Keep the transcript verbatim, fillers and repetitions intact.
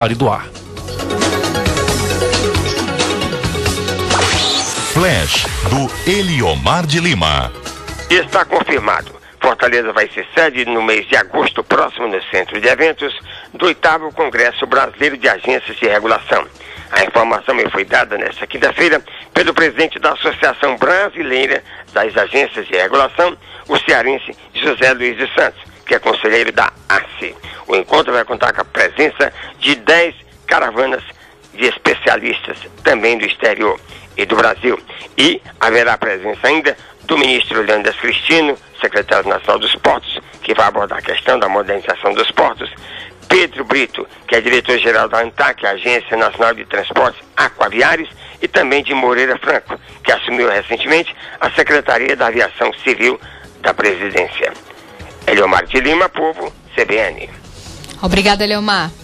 do ar. Flash do Eliomar de Lima. Está confirmado. Fortaleza vai ser sede no mês de agosto próximo no Centro de Eventos do oitavo Congresso Brasileiro de Agências de Regulação. A informação me foi dada nesta quinta-feira pelo presidente da Associação Brasileira das Agências de Regulação, o cearense José Luiz dos Santos, que é conselheiro da A C. O encontro vai contar com a presença de dez caravanas de especialistas também do exterior e do Brasil. E haverá presença ainda do ministro Leônidas Cristino, secretário nacional dos Portos, que vai abordar a questão da modernização dos portos, Pedro Brito, que é diretor-geral da ANTAC, Agência Nacional de Transportes Aquaviários, e também de Moreira Franco, que assumiu recentemente a Secretaria da Aviação Civil da Presidência. Eliomar de Lima, Povo, C B N. Obrigada, Eliomar.